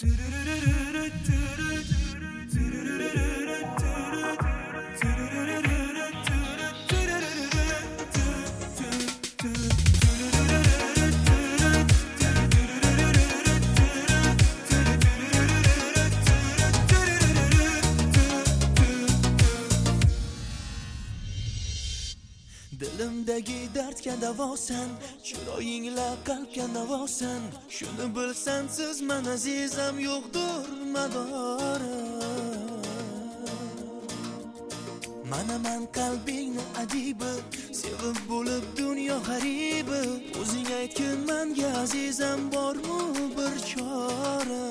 Dilimdagi dardga davosan, chiroyingla qalbga davosan. Shuni bilsan siz men azizam yo'qdir madori. Mana men qalbingni adibi, sevib bo'lib dunyo g'aribi. O'zing aytgin menga azizam bormi bir chora.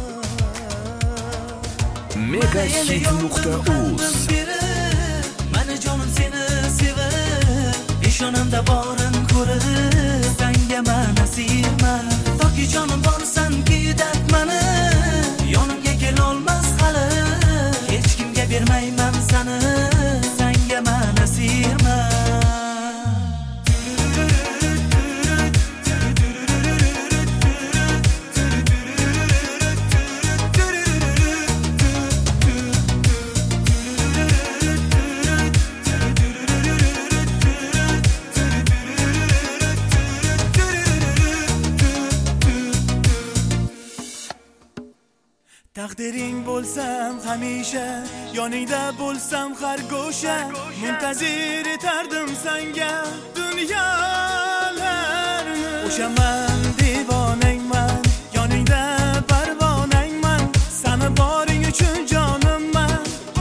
Megahit.uz Mana jonim seni sever, ishonamda borin ko'rib, senga men asirman. Toki jonim borsanki dard mani, yonimga kelolmas hali. Hech kimga bermayman seni, senga men asirman. Taqdiring bo'lsam hamisha, yoningda bo'lsam har go'sha. Muntazir etardim senga dunyolarni. O'shaman devonangman, yoningda parvonangman. Seni boring uchun jonimman,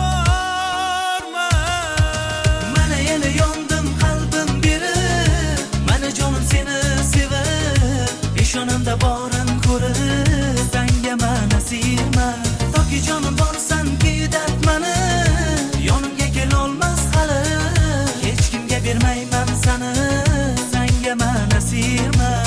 borman. Mana yana yondim qalbim berib, mana jonim seni sever. Ishonimda borin ko'rib, senga men asirman. Toki jonim borsanki dard mani, yonimga kelolmas hali. Hech kimga bermayman seni, senga men asirman.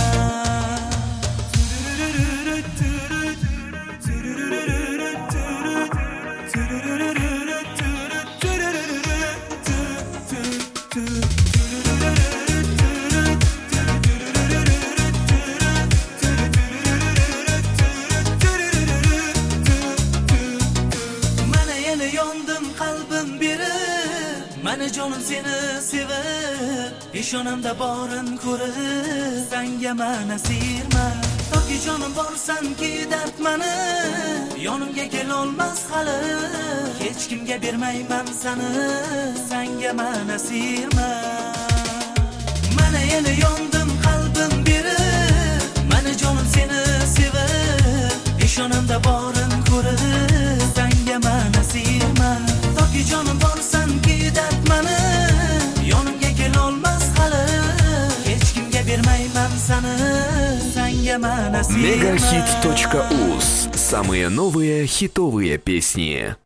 Mana jonim seni sever, ishonamda borin ko'rib, senga men asirman. Toki jonim borsanki dard mani, yonimga kelolmas hali. Hech kimga bermayman seni, senga men asirman. Mana yana yondim qalbim berib, mana jonim seni sever, ishonamda borin ko'rib, senga men asirman. Toki jonim borsanki dard mani, yonimga kelolmas hali. Hech kimga bermayman seni, senga men asirman. Megahit.uz. Самые новые хитовые песни.